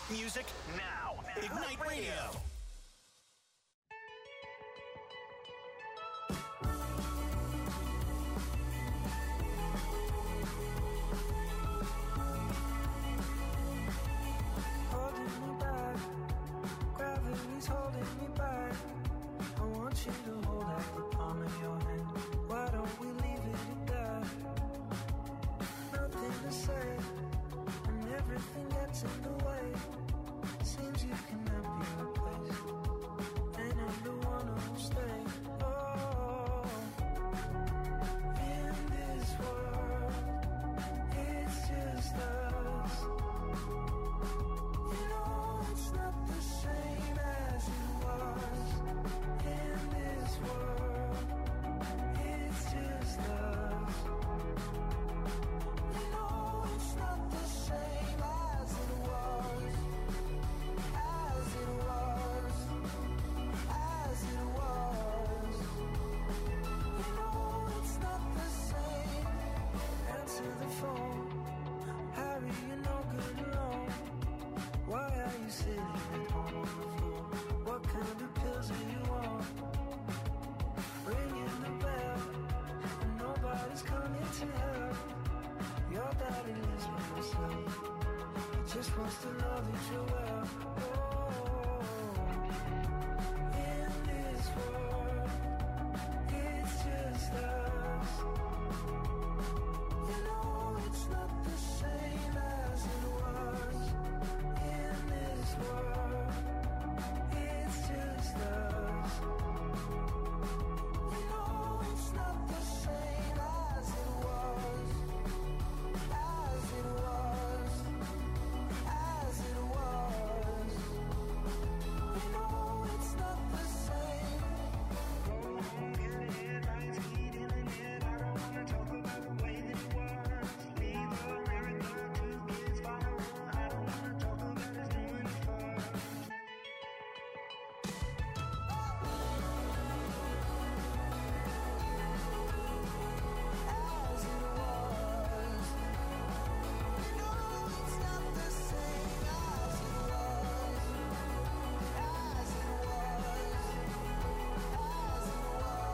Music now. Ignite Radio. Holding me back, gravity's holding me back. I want you to hold out the palm of your hand. Why don't we leave it at that? Nothing to say, and everything gets in the way. Seems you cannot be replaced, and I'm the one who'll stay. Oh, in this world, it's just us. You know it's not the same as it was. In this world, it's just us. You know it's not the same as it was. As it was. As it was. You know it's not the same. Answer the phone. Harry, you're no good alone. Why are you sitting at home on the floor? What kind of pills are you on? Ringing the bell, and nobody's coming to help. Your daddy lives by himself. He just wants to know that you're well. Oh, in this world, it's just us. You know it's not the same as it was. In this world, it's just us. You know it's not the same as it was. As it was. As it was. You know it's not the same. Go on, get it, lights heating in it. I don't wanna talk about the way that it was. Leave America, 2 kids following. I don't wanna talk about us doing it first. As it was. You know it's not the same as it was. As it was. As it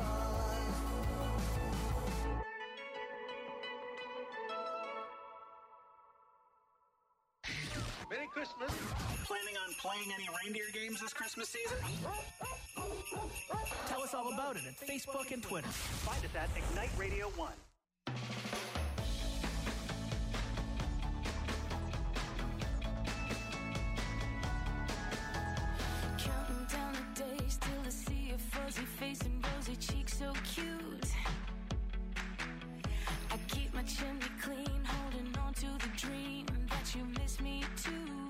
was. Merry Christmas. Planning on playing any reindeer games this Christmas season? Tell us all about it at Facebook and Twitter. Find us at Ignite Radio 1. Counting down the days till I see a fuzzy face and rosy cheeks so cute. I keep my chimney clean, holding on to the dream that you miss me too.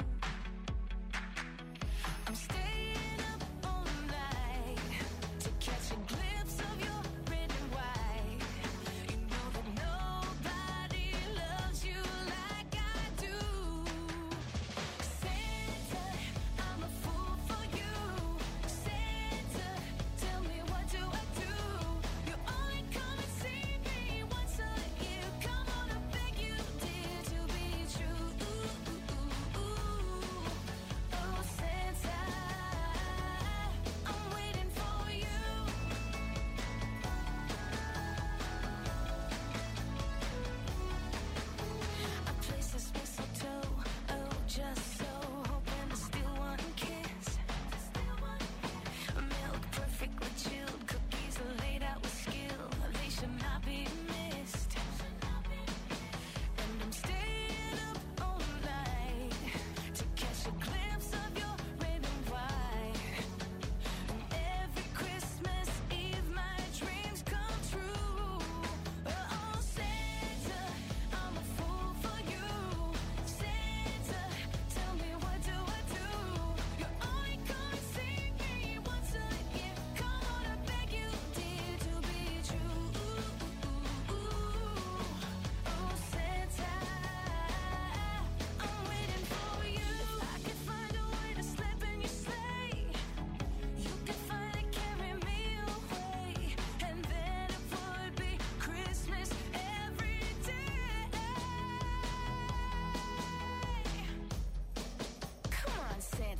I'm staying up all night to catch a glimpse of your red and white. You know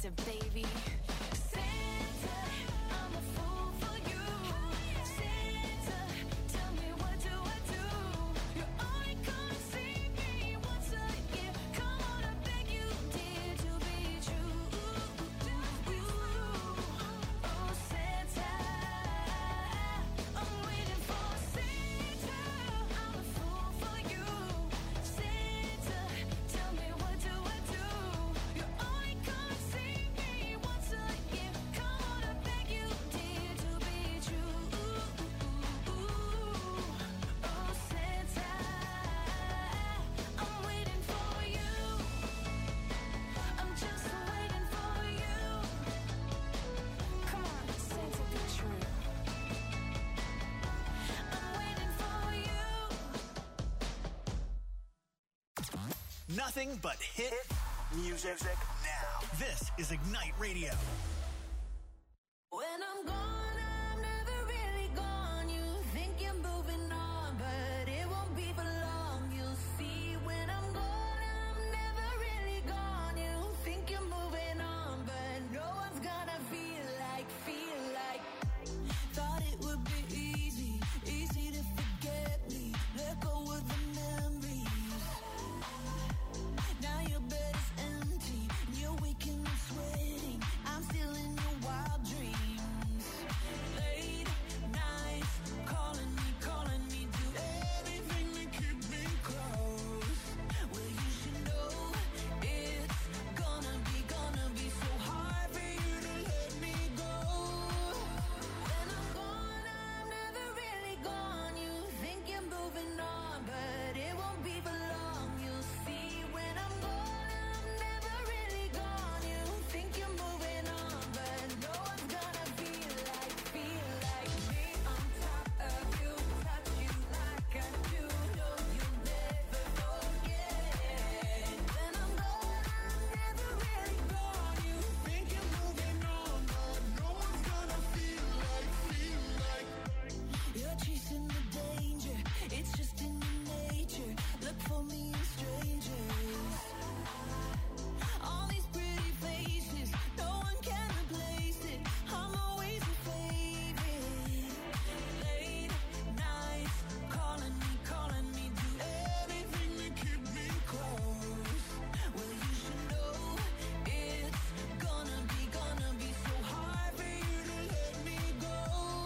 Santa, baby. Santa, I'm a fool for you. Santa, tell me what do I do? You're only gonna see me once a year. Come on, I beg you, dear, to be true. Oh, Santa, I'm waiting for Santa. I'm a fool for you. Santa, tell me what do I do? You're only gonna see me once a year. Come on, I beg you, dear, to be true. Oh, Santa, I'm waiting for you. I'm just waiting for you. Come on, Santa, be true. I'm waiting for you. Nothing but hit music now. This is Ignite Radio. When I'm gone, I'm never really gone. You think you're moving on, but it won't be for long. You'll see when I'm gone, I'm never really gone. You think you're moving on, but no one's gonna feel like. Thought it would be easy to forget me. Let go of the memories. Now your bed is empty, and you're waking up sweating. I'm still in your wild dreams. Late nights, calling me, do everything to keep me close. Well, you should know it's gonna be so hard for you to let me go. When I'm gone, I'm never really gone. You think you're moving on, but it won't be for long. You'll see when I'm gone, I'm never really gone. You think you're moving on, but no one's gonna feel like me. On top of you, touch you like I do. No, you'll never forget. When I'm gone, I'm never really gone. You think you're moving on, but no one's gonna feel like. You're chasing the danger, it's just in your nature. Look for me in strangers. All these pretty faces, no one can replace it. I'm always your favorite. Late nights, calling me, do everything to keep me close. Well, you should know it's gonna be so hard for you to let me go.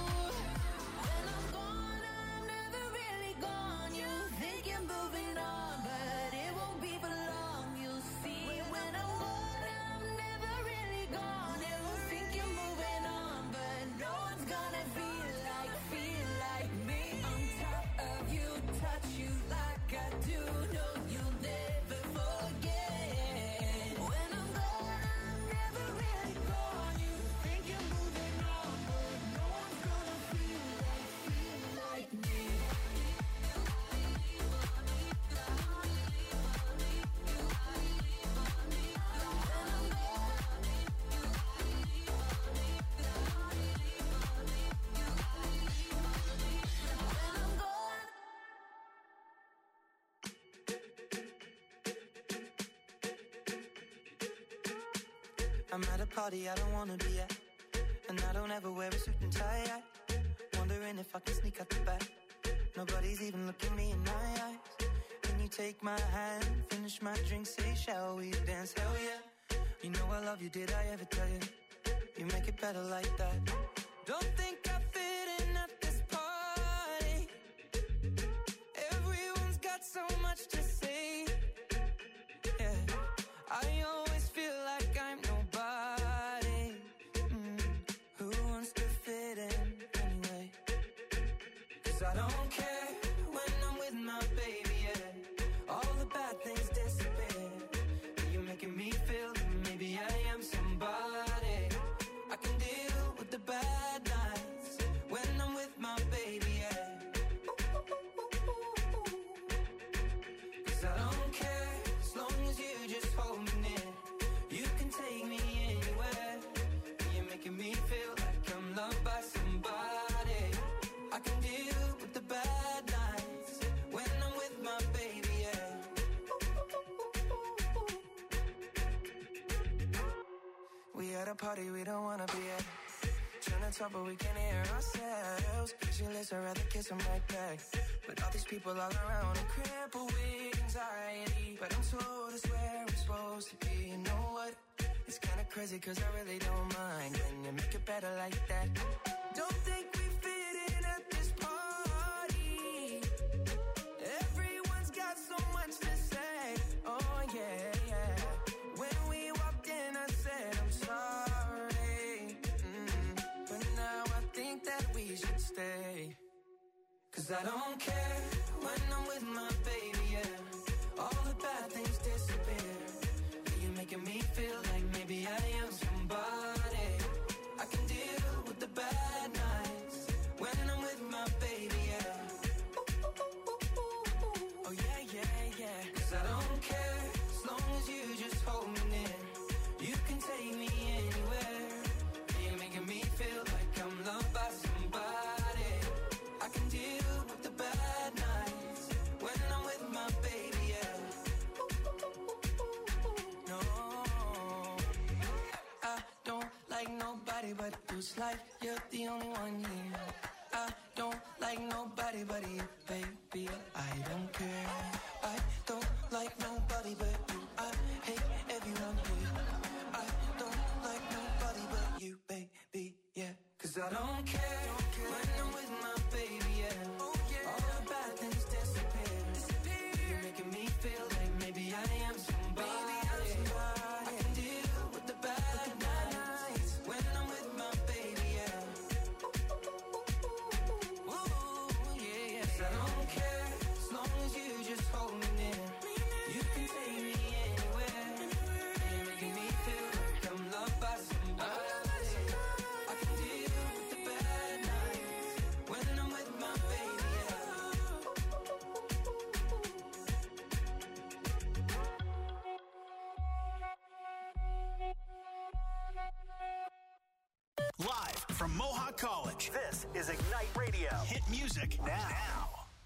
When I'm gone, I'm never really gone. You think you're moving on, but it won't be for long. You'll see when I'm gone, I'm never really gone. You think you're moving on, but no one's gonna feel like me. On top of you, touch you like I do. No, you'll never forget. When I'm gone, I'm never really gone. You think you're moving on, but no one's gonna feel like me. I'm at a party I don't wanna be at, and I don't ever wear a suit and tie. Wondering if I can sneak out the back. Nobody's even looking me in my eyes. Can you take my hand, finish my drink, say shall we dance? Hell yeah. You know I love you, did I ever tell you? You make it better like that. Don't think I fit in at this party. Everyone's got so much to say. Yeah, I always feel like I'm nobody. Who wants to fit in anyway? 'Cause I don't care when I'm with my baby, yeah. All the bad things disappear. You're making me feel that maybe I am somebody. I can deal with the bad nights when I'm with my baby, yeah. 'Cause I don't care as long as you just hold me near. You can take me anywhere. You're making me feel like I'm loved by somebody. I can deal with the bad at a party we don't wanna be at. Trying to talk but we can't hear ourselves. Pictureless, I'd rather kiss them right back. But all these people all around, I'm crippled with anxiety. But I'm told it's where I'm supposed to be. You know what? It's kinda crazy cause I really don't mind. Can you make it better like that? Don't think we fit in at this party. Everyone's got so much to say. Oh yeah, yeah. When we walked in I said I'm sorry. But now I think that we should stay. Cause I don't care when I'm with my baby, yeah. All the bad things disappear. You're making me feel like maybe I am somebody. I can deal with the bad nights when I'm with my baby, yeah. Oh yeah, yeah, yeah. Cause I don't care as long as you just hold me near. You can take me anywhere. You're making me feel like I'm loved by somebody. I can deal with the bad nights when I'm with my baby, yeah. No, I don't like nobody but you. It's like you're the only one here. I don't like nobody but you, baby. I don't care. I don't like nobody but you. I hate everyone here. I don't like nobody but you, baby, yeah. Cause I don't care when I'm with my baby, yeah. All the bad things disappear. You're making me feel like maybe I am somebody. I can deal with the bad nights when I'm with my baby, yeah. Ooh, yeah, yeah. 'Cause I don't care as long as you just hold me near. You can take me anywhere. You're making me feel like I'm loved by somebody. I can deal with the bad nights when I'm with my baby, yeah. Live from Mohawk College, this is Ignite Radio. Hit music now.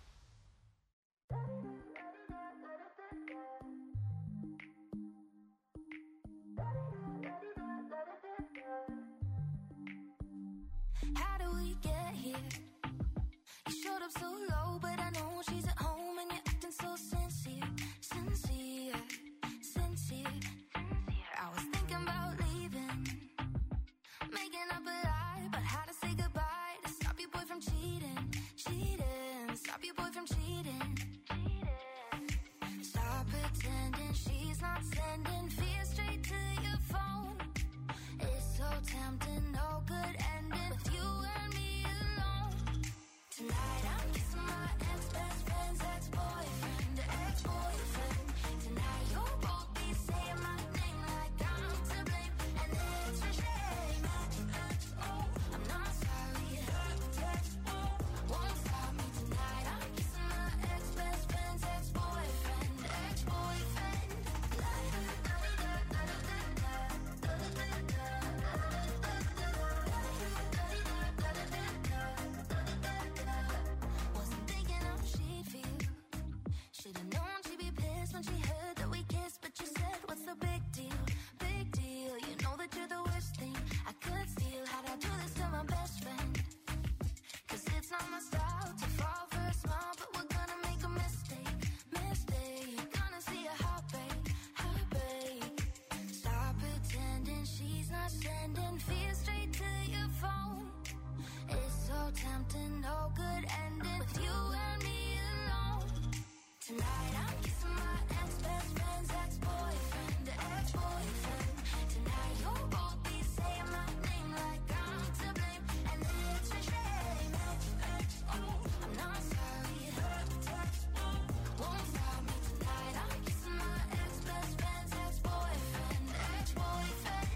How do we get here? You showed up so low, but I know she's at home and you're acting so sincere, sincere, sincere. I was thinking about leaving, making up a lie about how to say goodbye to stop your boy from cheating, cheating, stop your boy from cheating. Stop pretending she's not sending fear straight to your phone. It's so tempting, no good ending with you and me alone. Tonight I'm kissing my ex-best friend's ex-boyfriend, ex-boyfriend. Tonight you'll both be saying my name like I'm to blame, and it's a shame. Oh, I'm not sorry. Won't stop me tonight. I'm kissing my ex-best friend's ex-boyfriend, ex-boyfriend. Wasn't thinking how she'd feel. Should've known she'd be pissed when she heard that we kissed, but you said, what's the big deal? Big deal. You know that you're the worst thing I could steal. How'd I do this to my best friend? 'Cause it's not my style to fall for a smile, but we're gonna make a mistake, mistake. Gonna see a heartbreak, heartbreak. Stop pretending she's not sending fear straight to your phone. It's so tempting, no good ending with you and me alone. Tonight I'm kissing my ex-best friend's ex-boyfriend, ex-boyfriend. Tonight you'll both be saying my name like I'm to blame, and it's a shame. Oh, I'm not sorry. Won't stop me tonight. I'm kissing my ex-best friend's ex-boyfriend, ex-boyfriend.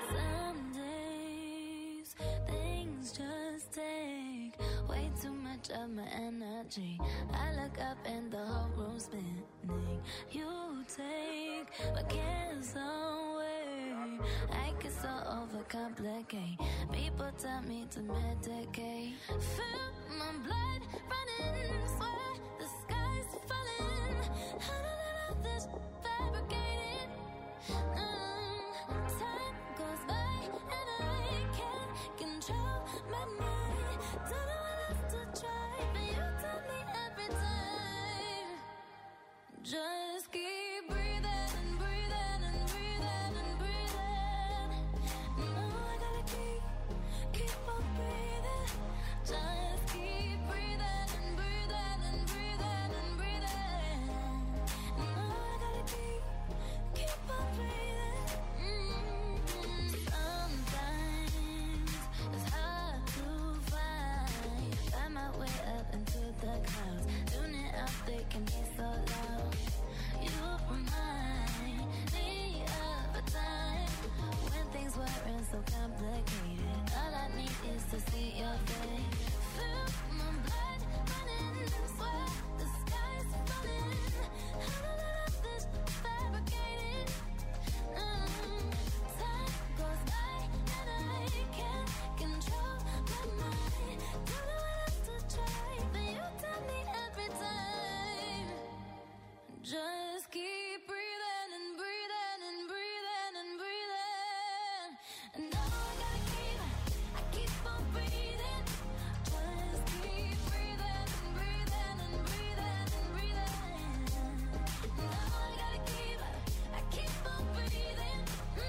Some days things just take way too much of my energy. I look up and the whole room's spinning. You take my cares away. I get so overcomplicate. People tell me to medicate. Feel my blood running, swear the sky's falling. I don't know this fabricated. Time goes by and I can't control my mind. Don't know what else to try, but you tell me every time. Just keep breathing and breathing and breathing and breathing. No, I gotta keep on breathing. Just keep breathing and breathing and breathing and breathing. No, I gotta keep on breathing. Sometimes it's hard to find my way up into the clouds. Tuning out, they can be so loud. You remind me of a time when things weren't so complicated. All I need is to see your face. Feel my blood running, swear the sky's falling. I don't know this fabricated. Time goes by and I can't control my mind. Don't know what else to try, but you tell me every time. Just keep breathing and breathing and breathing and breathing. And now I gotta keep on breathing. Just keep breathing and breathing and breathing and breathing. Now I gotta keep on breathing.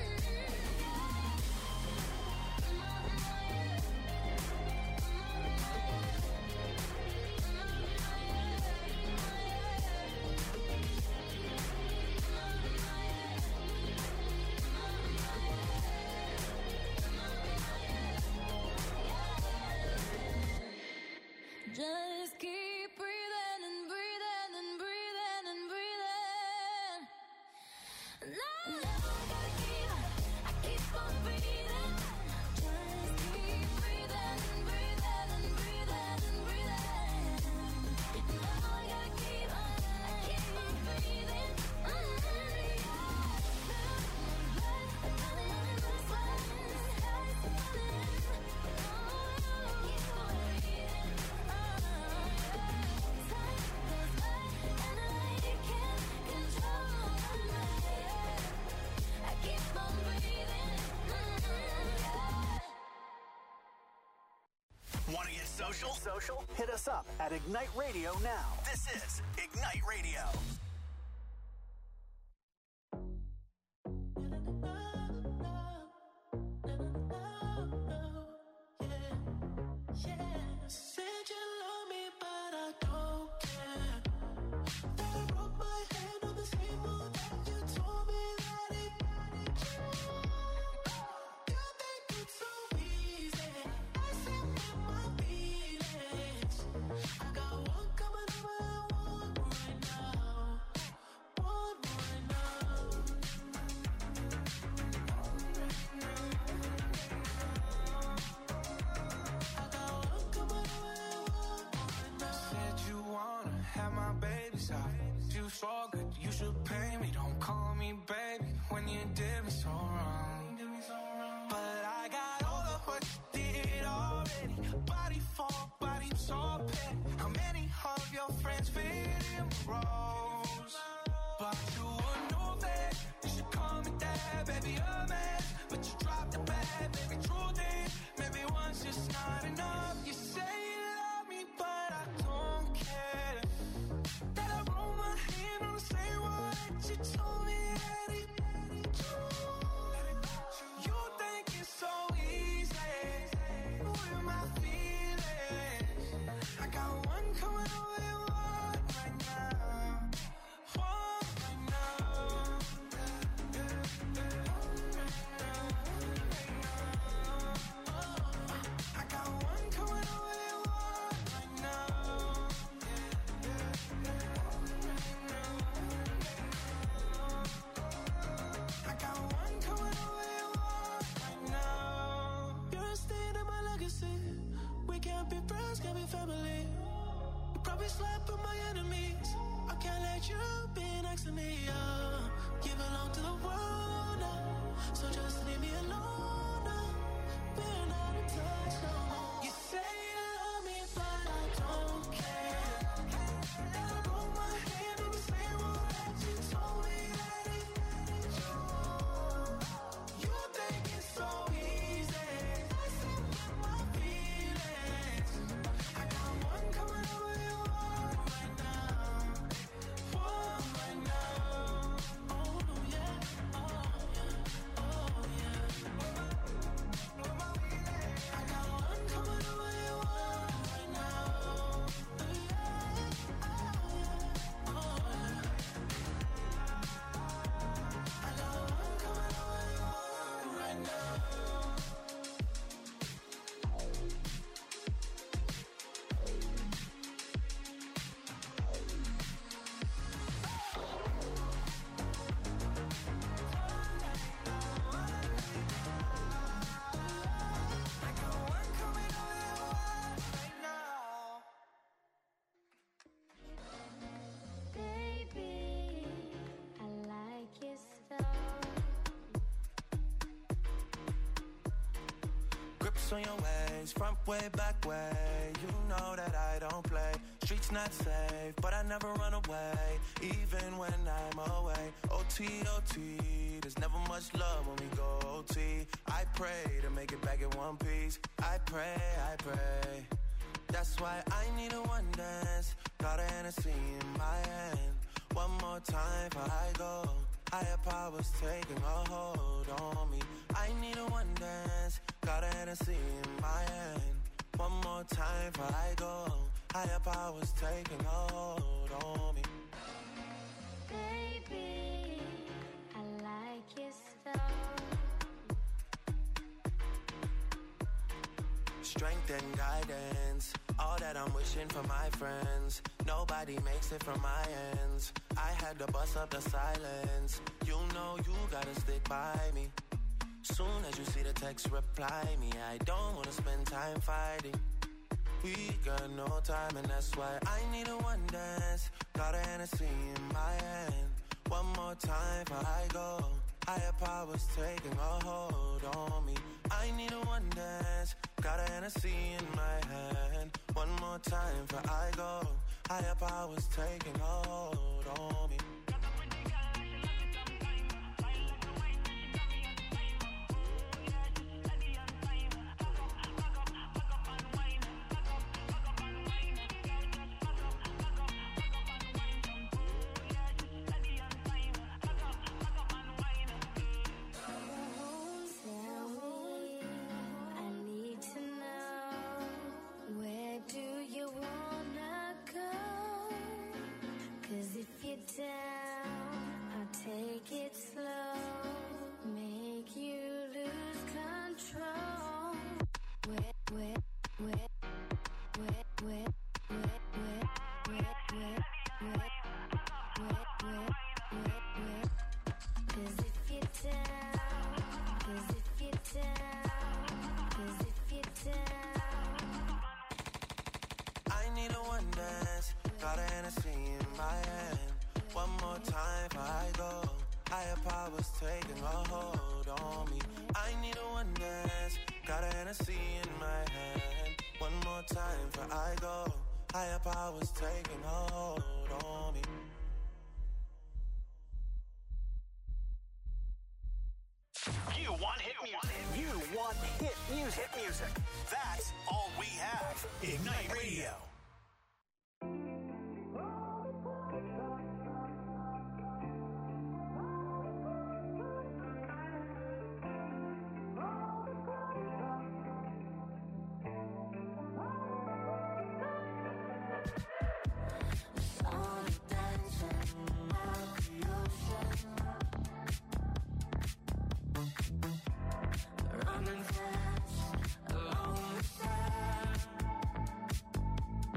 Just keep breathing and breathing and breathing and breathing. Now I gotta keep on breathing. Just keep breathing and breathing and breathing and breathing. Now I gotta keep on breathing. Want to get social? Hit us up at Ignite Radio now. This is Ignite Radio. Said you love me, but I don't care. That I broke my hand on the table, and you told me that it. You think it's so easy. I said in my feelings. I got one coming over and one right now. One right now. Said you wanna have my baby side. You so good, you should pay me. Don't call me baby when you did me so wrong. But I got all of what you did already. Body for body, I'm so petty. How many of your friends fit in the roles? But you would know that you should call me dad, baby, a man. But you dropped the bag, baby, truth is, maybe one's just not enough. You say you love me, but I don't care. That I roll my us can be family. You probably slept with my enemies. I can't let you be next to me. You belong to the world now, so just leave me alone now. We're not in touch no more. You say you love me, but I don't care. And I broke my hand in the same one that you told me that it you. You think it's so easy. Messing with my feelings. I got one coming over your heart right now. One right now. Oh yeah, oh yeah, oh yeah. I got one coming over your heart right now. Oh yeah, oh yeah. I got one coming over your heart right now. I got one coming over your heart right now. Baby, I like your stuff. Grips on your ways, front way, back way. You know that I don't play. Streets not safe, but I never run away, even when I'm away. OT, OT, there's never much love when we go OT. I pray to make it back in one piece. I pray, I pray. That's why I need a one dance. Got a Hennessy in my hand. One more time before I go. Higher powers taking a hold on me. I need a one dance. Got a Hennessy in my hand. One more time before I go. Higher powers taking a hold on me. Baby, I like your stuff. Strength and guidance, all that I'm wishing for my friends. Nobody makes it from my ends. I had to bust up the silence. You know you gotta stick by me. Soon as you see the text, reply me. I don't wanna spend time fighting. We got no time, and that's why I need a one dance. Got a Hennessy in my hand. One more time before I go. Higher powers taking a hold on me. I need a one dance. Got a Hennessy in my hand. One more time before I go. Higher powers taking a hold on me. Down, I'll take it slow, make you lose control. Wet, wet, wet, wet, wet, wet, wet, wet, wet, wet, wet, wet, wet, wet. 'Cause if you're down, 'cause if you're down, 'cause if you're down. I need a one dance. Got a Hennessy in my hand. One more time before I go. Higher powers taking a hold on me. I need a one dance. Got a Hennessy in my hand. One more time before I go. Higher powers taking a hold on me. You want hit music. You want hit music. Hit music. That's all we have. Ignite Radio. Running fast along the side.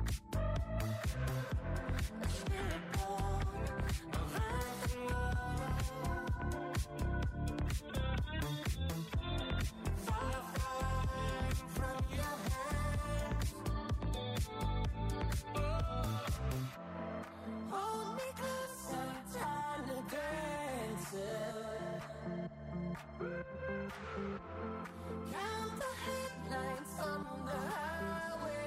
Count the headlights on the highway.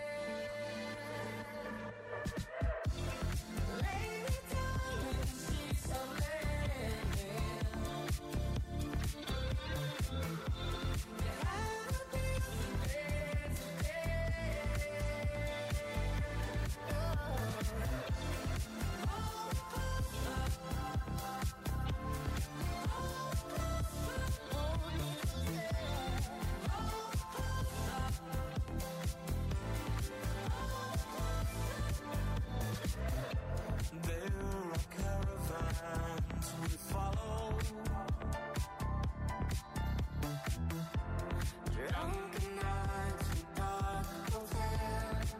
Lay me down in sheets of linen. You have a beautiful day today. There are caravans we follow. Drunken nights in dark hotels.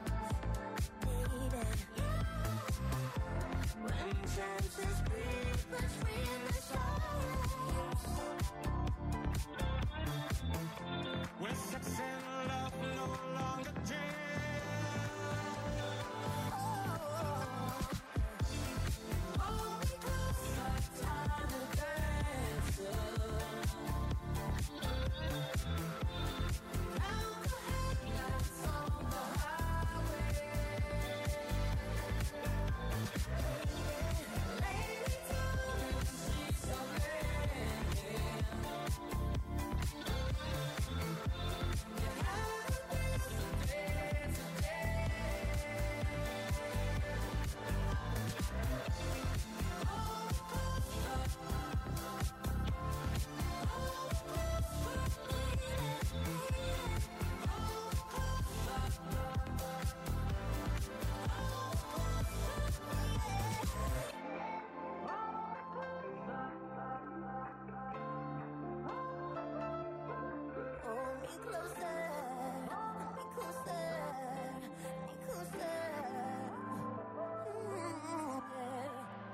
When chances breathe between the shadows. When sex and love no longer Hold me closer, me closer, me closer. Yeah.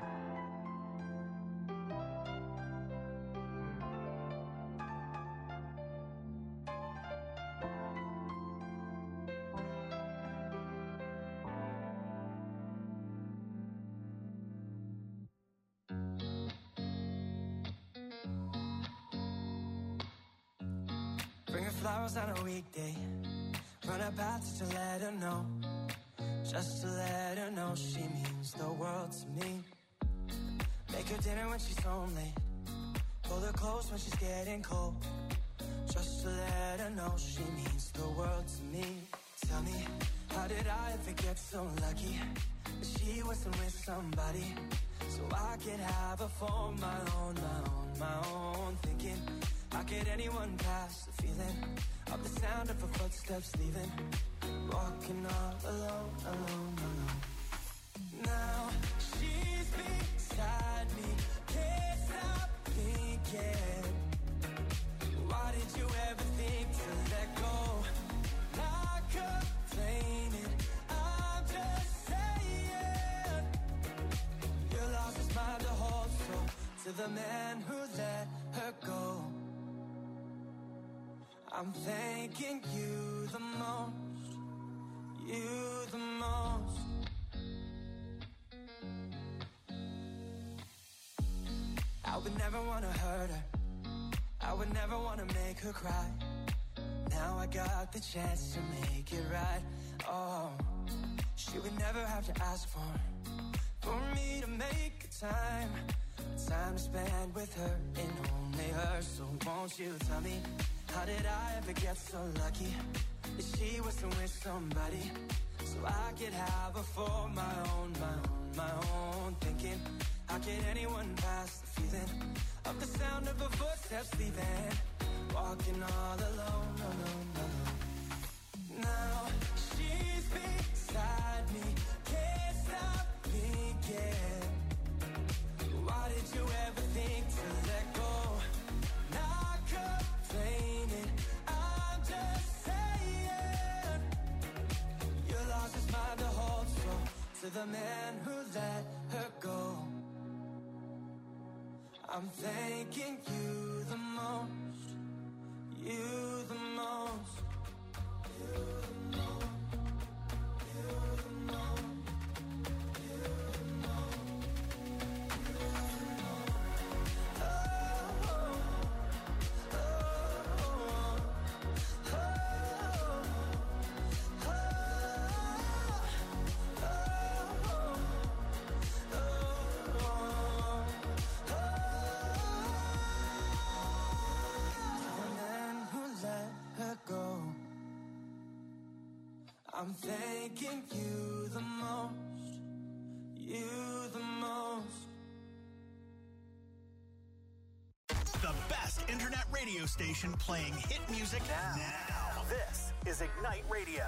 Bring her flowers on a weekday. Run her path just to let her know. Just to let her know she means the world to me. Make her dinner when she's home late. Pull her close when she's getting cold. Just to let her know she means the world to me. Tell me, how did I ever get so lucky that she wasn't with somebody so I could have her for my own, my own, my own. Thinking, how could anyone pass the feeling of the sound of her footsteps leaving? Walking all alone, alone, alone. Now she's beside me, can't stop thinking. Why did you ever think to let go? Not complaining, I'm just saying. You lost his mind to hold so to the man who let her go. I'm thanking you the most, you the most. I would never wanna hurt her, I would never wanna make her cry. Now I got the chance to make it right. Oh, she would never have to ask for me to make a time to spend with her and only her. So won't you tell me, how did I ever get so lucky that she wasn't with somebody so I could have her for my own, my own, my own. Thinking, how could anyone pass the feeling of the sound of her footsteps leaving? Walking all alone, alone, alone. Now she's beside me, can't stop thinking. Why did you ever think to let go? Not complaining, I'm just saying. You lost his mind to hold so to the man who let her go. I'm thanking you the most, you the most, you the most, you the most, you the most, you the most. Oh, oh, oh. I'm thanking you the most, you the most. The best internet radio station playing hit music now. This is Ignite Radio.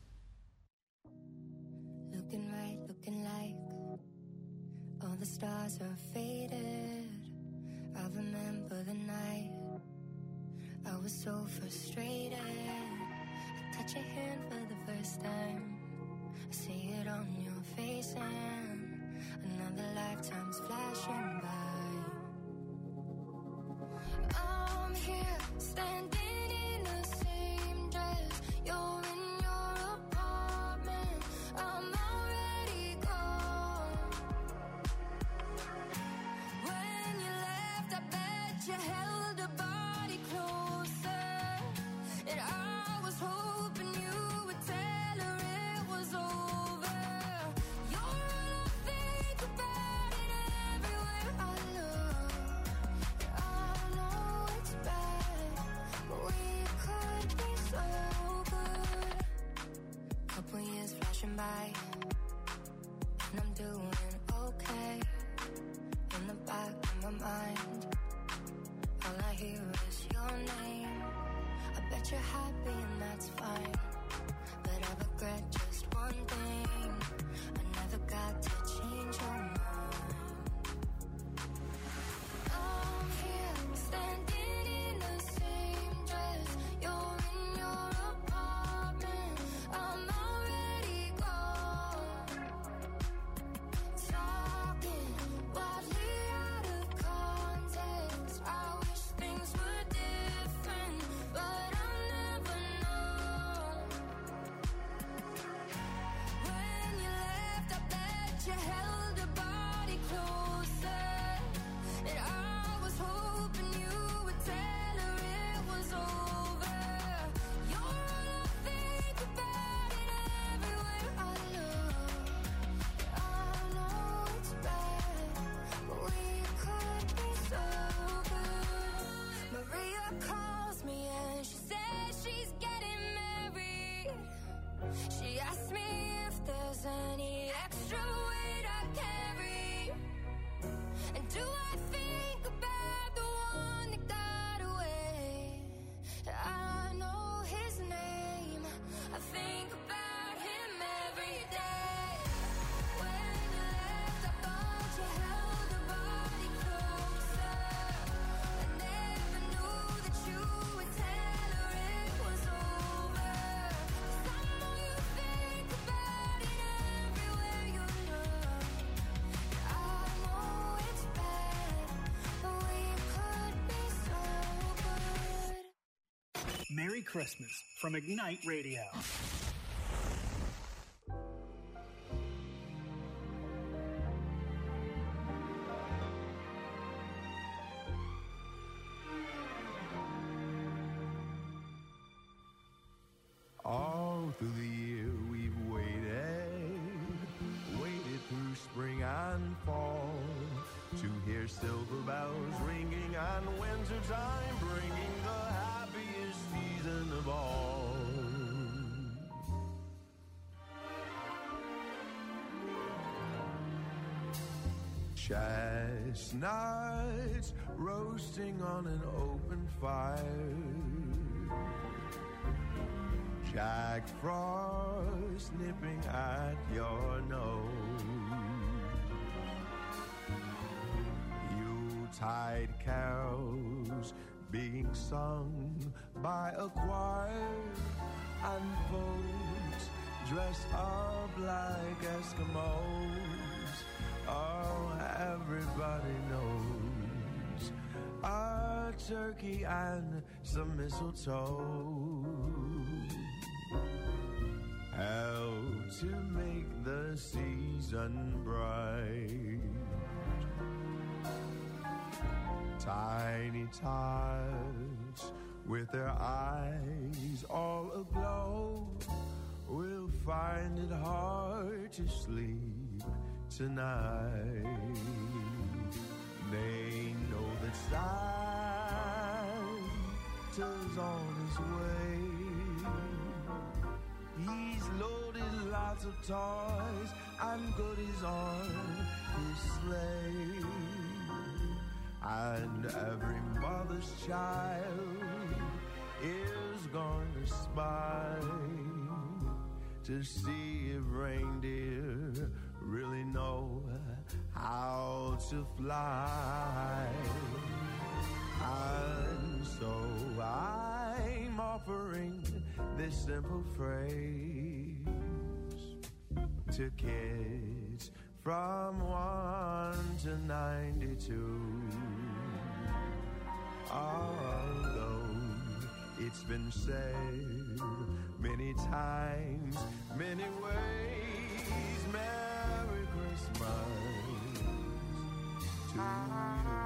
Looking right, looking like all the stars are faded. I remember the night I was so frustrated. I touch your hand for the first time. I see it on your face and another lifetime's flashing by. I'm here, standing in the same dress. You're in your apartment. I'm already gone. When you left, I bet you held a body closer. And I was hoping you would tell her it was over. You're all I think about and everywhere I look. I know it's bad, but we could be so good. Couple years flashing by, and I'm doing okay. In the back of my mind, all I hear is your name. I bet you're happy and that's fine, but I regret just one thing. I never got to change your mind. I'm here, standing in the same dress. You're in your apartment. I'm already gone. Talking wildly out of context. I wish things were different, but I'll never know. When you left, I bet you held a body closer. And I was hoping you would tell her it was over. You're all I think about and everywhere I look. I know it's bad, but we could be so good. Maria calls me and she says she's getting married. She asked me if there's any extra weight I carry. And do I think about the one that got away? I know his name. I think about him every day. When you left, I thought you held a body closer. I never knew that you would tell her it was over. 'Cause I know you think about it everywhere you look. I know it's bad, but we could be so good. Merry Christmas from Ignite Radio. All through the year we've waited through spring and fall to hear silver bells ringing and winter time bringing the happiest season of all. Chestnuts roasting on an open fire, Jack Frost nipping at your nose, Yuletide carols being sung by a choir, and folks dressed up like Eskimos. Oh, everybody knows a turkey and some mistletoe help to make the season bright. Tiny tots with their eyes all aglow will find it hard to sleep tonight. They know that Santa's on his way He's loaded lots of toys and goodies on his sleigh. And every mother's child is going to spy to see if reindeer really know how to fly. And so I'm offering this simple phrase to kids from 1 to 92. Although it's been said many times, many ways, Merry Christmas to you.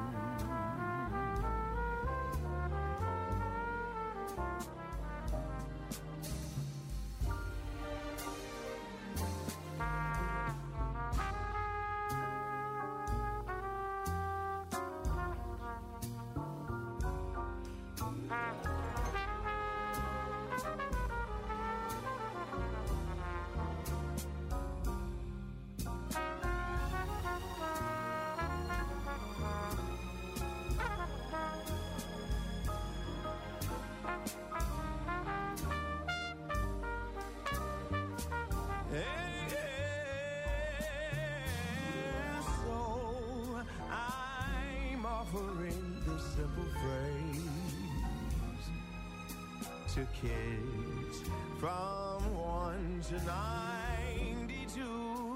Simple phrase to kids from 1 to 92.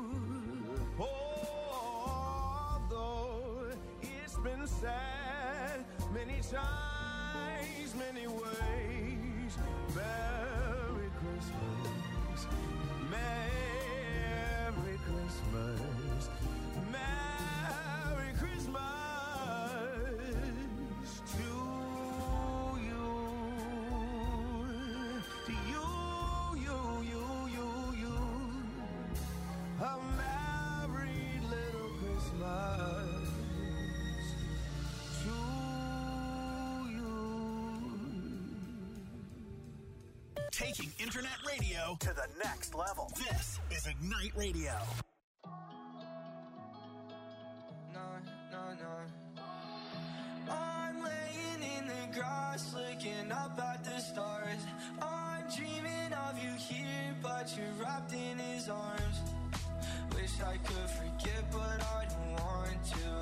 Although it's been said many times, many ways, Merry Christmas, Merry Christmas, Merry Christmas. Taking internet radio to the next level. This is Ignite Radio. No. I'm laying in the grass, looking up at the stars. I'm dreaming of you here, but you're wrapped in his arms. Wish I could forget, but I don't want to.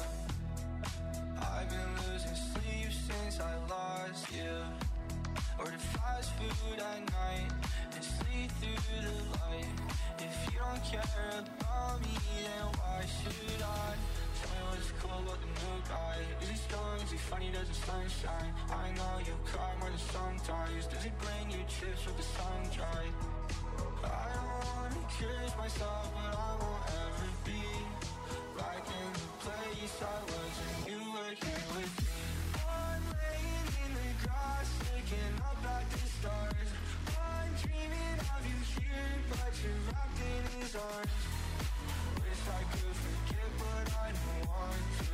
I've been losing sleep since I lost you. Order fast food at night and sleep through the light. If you don't care about me, then why should I? Tell me what's cool about the new guy. Is he strong? Is he funny? Does the sunshine? I know you cry more than sometimes. Does he bring you trips with the sun dry? I don't wanna curse myself, but I won't ever be back in the place I was when you were here with me. I'm laying in the grass, looking up at the stars. I'm dreaming of you here, but you're wrapped in his arms. Wish I could forget, but I don't want to.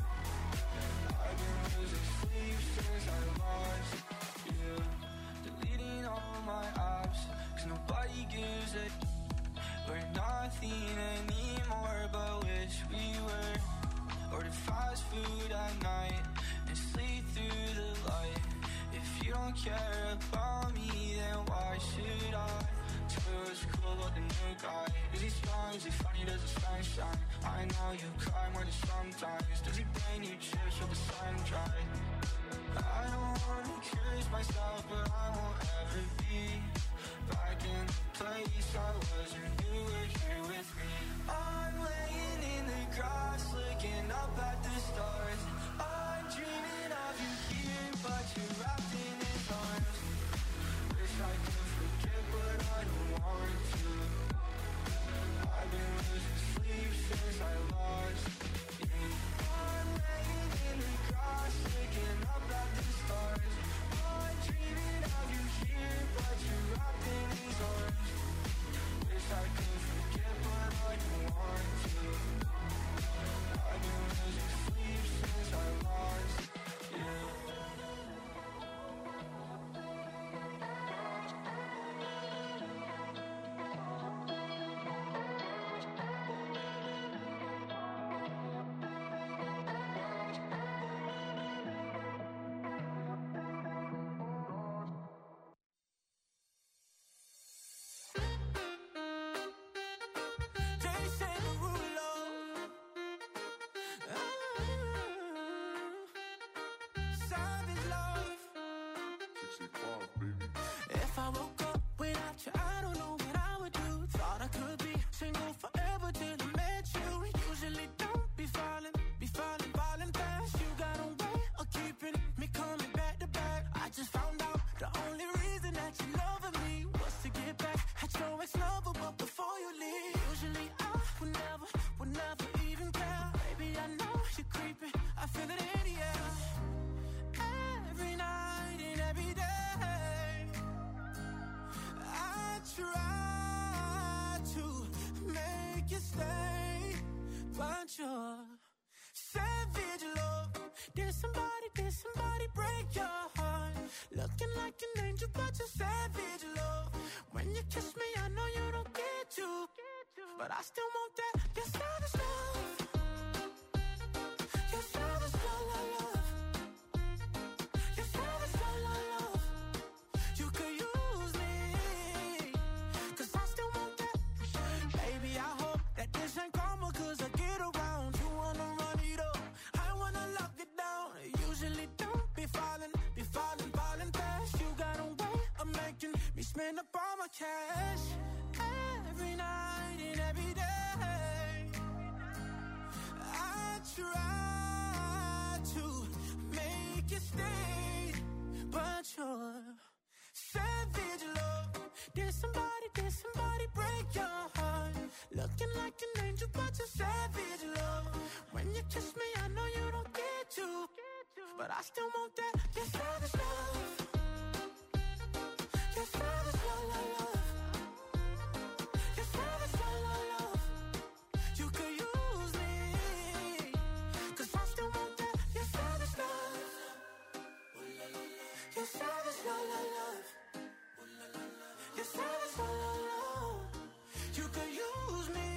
I've been losing sleep since I lost you. Deleting all my apps, 'cause nobody gives a. We're nothing anymore, but wish we were. Order fast food at night and sleep through the light. If you don't care about me, then why should I? Tell me what's cool about the new guy. Is he strong? Is he funny? Does the sun shine? I know you cry more than sometimes. Does he bring you chips with the sun dry? I don't wanna curse myself, but I won't ever be back in the place I was when you were here with me. I'm laying in the grass, looking up at the stars. I'm dreaming of you here, but you're wrapped in his arms. Wish I could forget, but I don't want to. I've been losing sleep since I lost you. I'm laying in the grass, looking up at the stars. I'm dreaming sexy pop, baby. If I woke up without you, I don't know what I would do. Thought I could be single forever till I met you. Usually don't be falling fast. You got a way of keeping me coming back to back. I just found out the only reason that you loving me was to get back at your ex-lover, but before you leave, usually I would never even care. Baby, I know you're creeping, I feel it in the air. Every night and every day, I try to make you stay, but you're savage love. Did somebody break your heart? Looking like an angel, but you're savage love. When you kiss me, I know you don't get to, but I still want that. You're savage love. You're savage love. You're savage love. You could use me, 'cause I still want that. Baby, I hope that this ain't karma, 'cause I get around. You wanna run it up, I wanna lock it down. Usually don't be falling fast. You got a way of making me spend up all my cash. Every night and every day, I try to make you stay, but you're savage love. Did somebody break your heart? Looking like an angel, but you're savage love. When you kiss me, I know you don't get to, but I still want that. You're savage love. You're savage love. You're savage love. You could use me, 'cause I still want that. You're savage love. You're savage love. You're savage love. You could use me,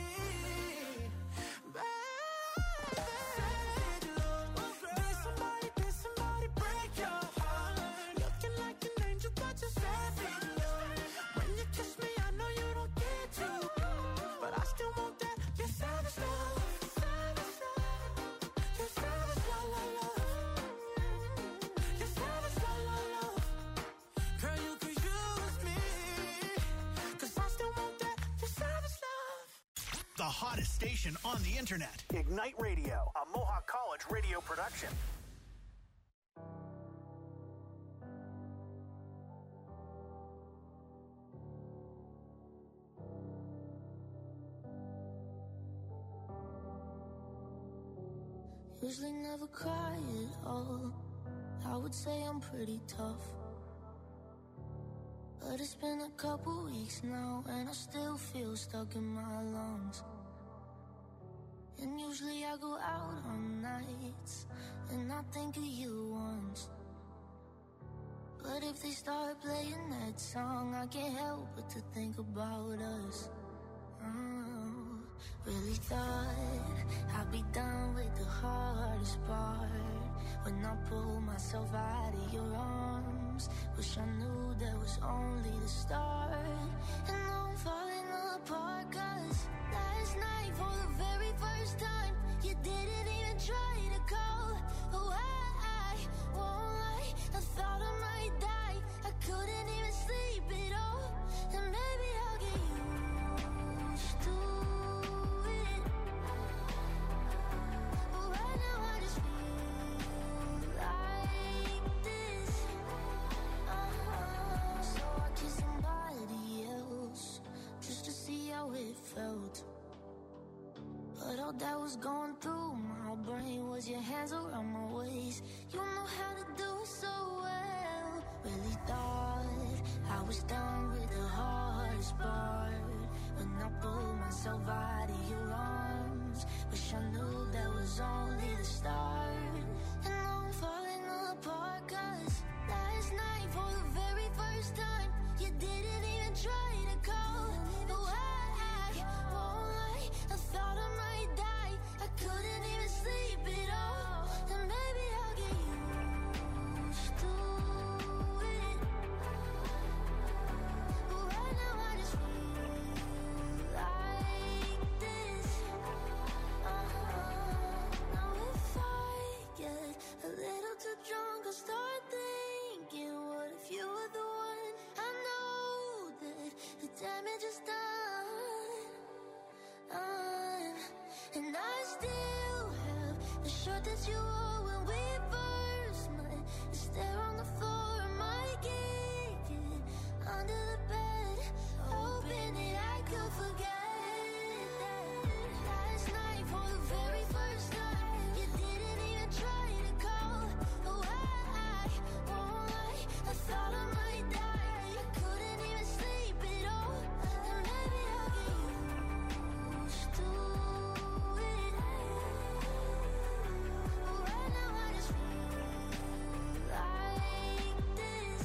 baby. Savage love. Did somebody break your heart? Looking like an angel, but you're savage love. When you kiss me, I know you don't get to, but I still want that. You're savage love. You're savage love. You're savage love. Girl, you could use me, 'cause I still want that. You're savage love. The hottest station on the internet. Ignite Radio, a Mohawk College radio production. Usually never cry at all. I would say I'm pretty tough, but it's been a couple weeks now, and I still feel stuck in my lungs. And usually I go out on nights, and I think of you once. But if they start playing that song, I can't help but to think about us. Really thought I'd be done with the hardest part. When I pulled myself out of your arms, wish I knew that was only the start. And now I'm falling apart, 'cause last night for the very first time, you didn't even try to call. Oh, I won't lie, I thought I might die. I couldn't even sleep at all. And maybe I'll get used to it, but right now I just feel like this. So I kissed somebody else just to see how it felt. But all that was going through my brain was your hands around my waist. You know how to do it so well. Really thought I was done with the hardest part. When I pulled myself out of your arms, wish I knew that was only the start. And now I'm falling apart, 'cause last night for the very first time, you didn't even try to call. Oh, I won't lie, I thought I might die. I couldn't even sleep at all. And maybe I'll get used to it, but right now I just feel like this. Now if I shirt that you wore when we first met. It's there on the floor of my kitchen, under the bed, hoping that I could forget that last night for the very first time. You didn't even try to call. Oh, I won't lie, I thought I might die. I couldn't even sleep at all, and maybe I'll get used to it. But right now I just feel like this.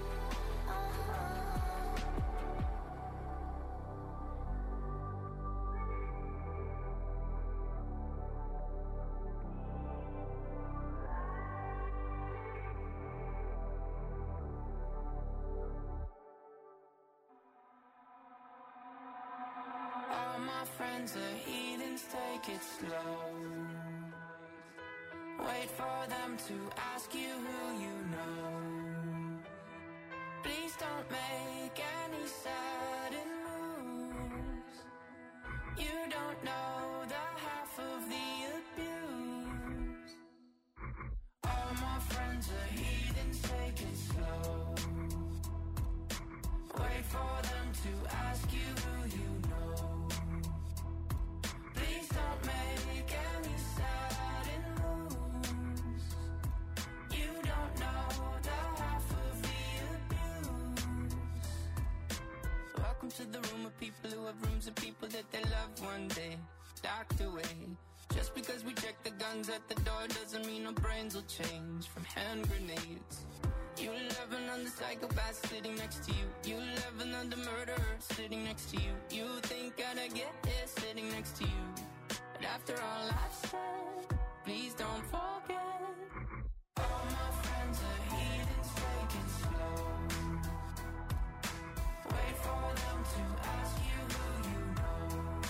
All my friends are heathens, take it slow. Wait for them to ask you who you know. Please don't make any sudden moves. You don't know the half of the abuse. All my friends are heathens, take it slow. Wait for them to ask you who you know. Please don't make any sudden moves. You don't know the half of the abuse. Welcome to the room of people who have rooms of people that they love one day locked away. Just because we check the guns at the door doesn't mean our brains will change from hand grenades. You love another psychopath sitting next to you. You love another murderer sitting next to you. You think I'd get here sitting next to you. But after all I've said, please don't forget. All my friends are heathens, take it slow. Wait for them to ask you who you know.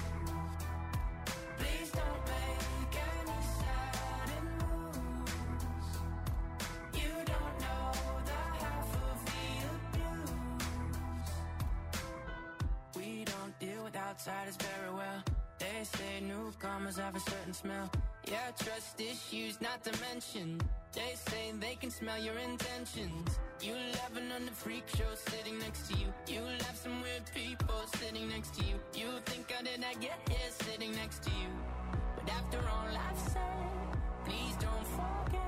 Please don't make any sudden moves. You don't know the half of the abuse. We don't deal with outsiders very well. They say newcomers have a certain smell. Yeah, trust issues not to mention. They say they can smell your intentions. You laughing on the freak show sitting next to you. You laugh some weird people sitting next to you. You think I did not get here sitting next to you. But after all I've said, please don't forget.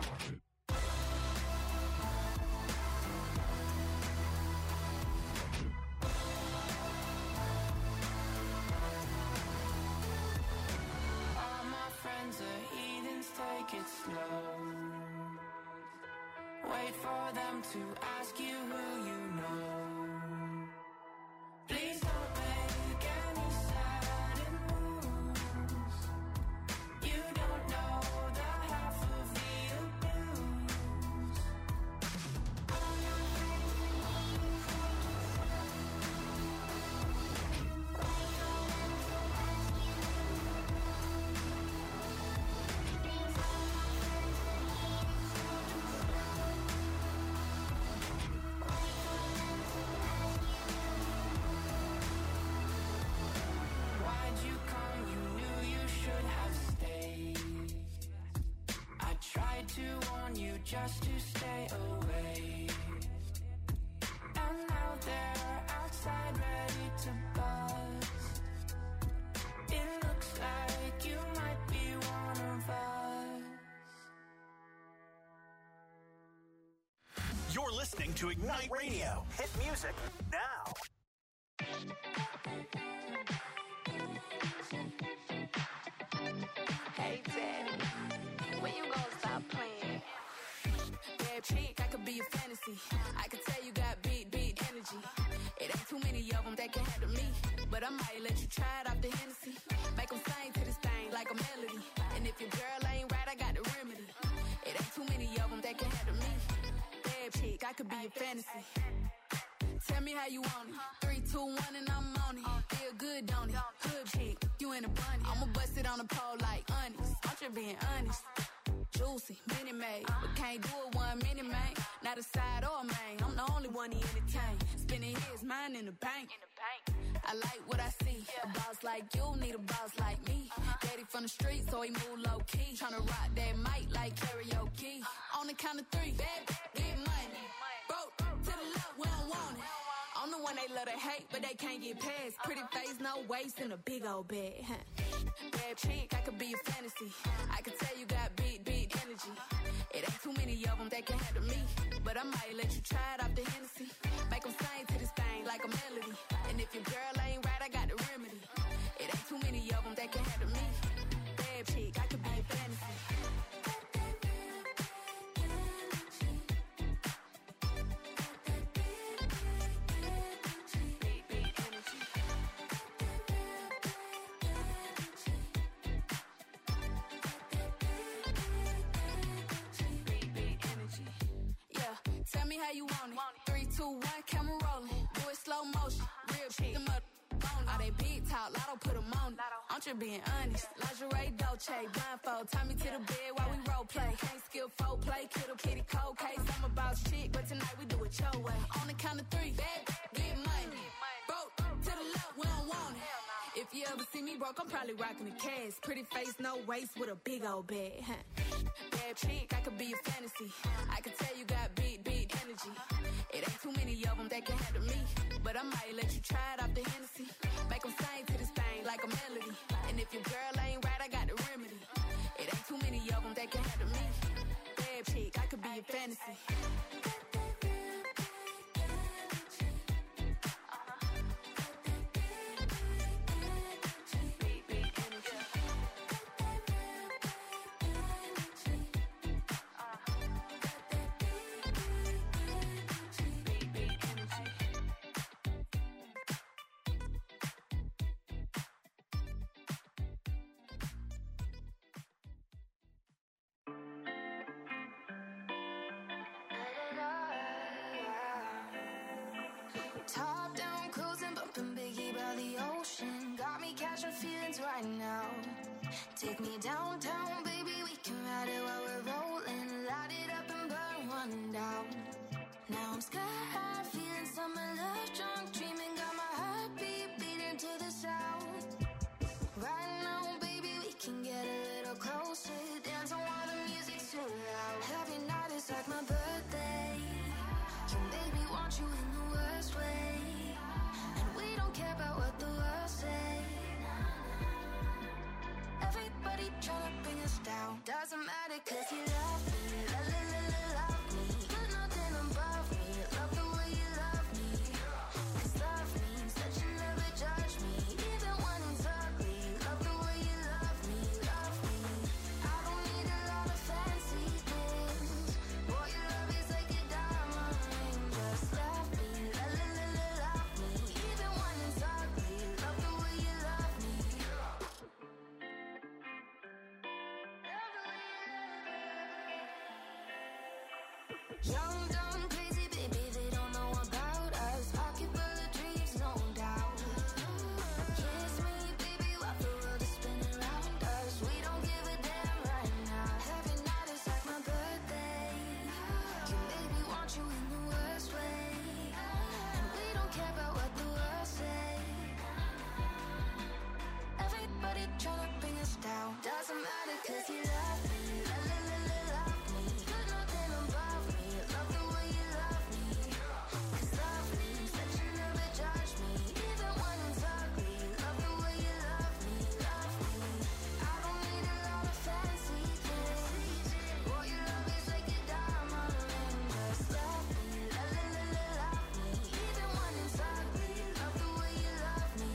All my friends are heathens, take it slow. Wait for them to ask you who you know. Please don't make any sudden moves. You don't know the half of the abuse. Why'd you come? You knew you should have stayed. I tried to warn you just to stay away. And now they're outside ready to buzz. It looks like you might be one of us. You're listening to Ignite Radio. Hit music now. Hey, Daddy, when you gonna stop playing? Bad chick, I could be a fantasy. I could tell you got big energy. It ain't too many of them that can handle me. But I might let you try it off the Hennessy. Make them sing to this thing like a melody. And if your girl ain't right, I got the remedy. It ain't too many of them that can handle me. Bad chick, I could be a fantasy. Tell me how you want it. 3, 2, 1, and I'm on it. Feel good, don't it? Hood chick, you in a bunny. I'ma bust it on the pole like honest. I'm just being honest. Juicy, mini made, but can't do it 1 minute, man. Not a side or a main. I'm the only one he entertain. Spending his mind in the bank. I like what I see. A boss like you need a boss like me. Daddy from the street, so he move low key. Tryna rock that mic like karaoke. On the count of three, bad, get money. Broke to the left, we don't want it. I'm the one they love to hate, but they can't get past. Pretty face, no waist, and a big old bag. Bad chick, I could be a fantasy. I could tell you got big energy. It ain't too many of them that can handle me. But I might let you try it off the Hennessy. Make them sing to this thing like a melody. And if your girl ain't right, I got the remedy. It ain't too many of them that can handle me. Bad chick, I could be a fantasy. Tell me how you want it. 3, 2, 1, camera rolling. Do it slow motion. Real shit. Them up on all they big talk. Lotto put them on it. I'm just being honest. Lingerie, Dolce, blindfold. Tie me to the bed while we role play. Can't skill folk play. Kiddo, kitty, cold case. I'm about shit, but tonight we do it your way. On the count of 3, bad, get money. Broke to the left, we don't want it. If you ever see me broke, I'm probably rocking the cash. Pretty face, no waist, with a big old bag. Bad chick, I could be a fantasy. I could tell you got big energy. It ain't too many of them that can handle me. But I might let you try it off the Hennessy. Make them sing to this thing like a melody. And if your girl ain't right, I got the remedy. It ain't too many of them that can handle me. Bad chick, I could be a fantasy. Top down, cruising, bumping Biggie by the ocean. Got me catching feelings right now. Take me downtown, baby, we can ride it while we're rolling. Light it up and burn one down. Now I'm sky high, feeling summer love, drunk, dreaming. Got my heartbeat beating to the sound. Right now, baby, we can get a little closer. Dancing while the music's too loud. Every night is like my birthday. You make me want you in the worst way. And we don't care about what the world say. Everybody tryna bring us down. Doesn't matter cause you love me. Love me. You're nothing above me. Love the way you love me. Cause love means that you never judge me. Even when it's ugly. Love the way you love me. Love me. I don't need a lot of fancy things. Boy, your love is like a diamond ring. Just love me. Love me. Even when it's ugly. Love the way you love me. Young, dumb, crazy, baby, they don't know about us. Pocket full of dreams, no doubt. Kiss me, baby, while the world is spinning around us. We don't give a damn right now. Every night is like my birthday. You make me want you in the worst way. And we don't care about what the world say. Everybody tryna bring us down. Doesn't matter cause you love me. Love me. You're nothing above me. Love the way you love me. Cause love means that you never judge me. Even when it's ugly. Love the way you love me. Love me. I don't need a lot of fancy things. Boy, your love is like a diamond ring. Just love me. Love me. Even when it's ugly. Love the way you love me.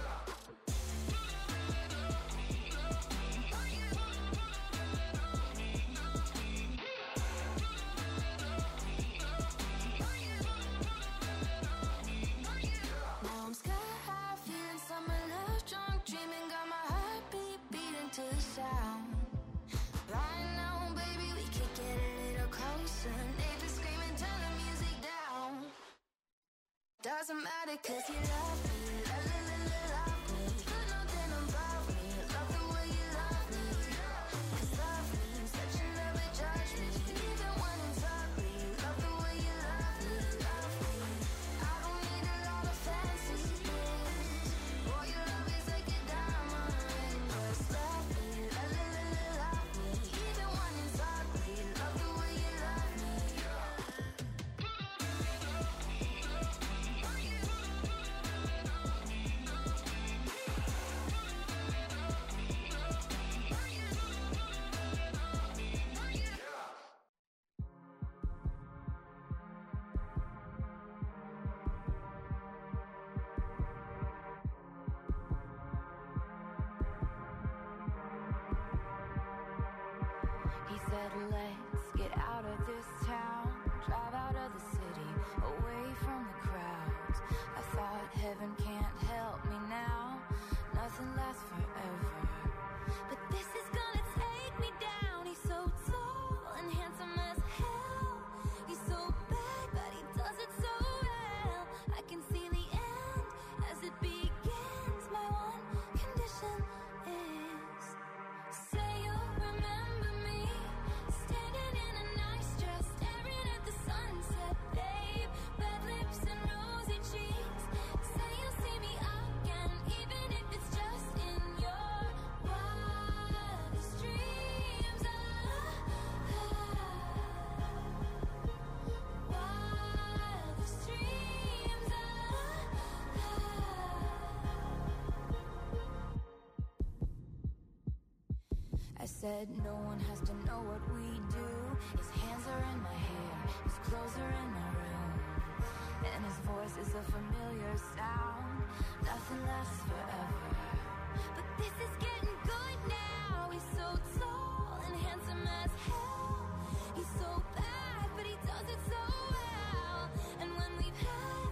Now I'm sky high, feeling summer love, drunk, dreaming. Got my heartbeat beating to the sound. Right now, baby, we could get a little closer. Neighbors screaming, turn the music down. Doesn't matter cause you love me. Love me. You're nothing above me. Love the way you love me. Cause love means that you never judge me. Even when it's ugly. Love the way you love me. Love me. I don't need a lot of fancy things. said, let's get out of this town, drive out of the city, away from the crowds. I thought heaven can't help me now, nothing lasts forever. But this is gonna take me down. He's so tall and handsome as hell. He's so bad, but he does it so well. I can see the end as it begins. My one condition is, say you'll remember me, standing in a nice dress, staring at the sunset, babe. Red lips and rosy cheeks. Say you'll see me again, even if it's just in your wildest dreams. Wildest dreams. I said no one has to know what we do. His hands are in my hair, his clothes are in my room, and his voice is a familiar sound. Nothing lasts forever, but this is getting good now. He's so tall and handsome as hell. He's so bad, but he does it so well. And when we've had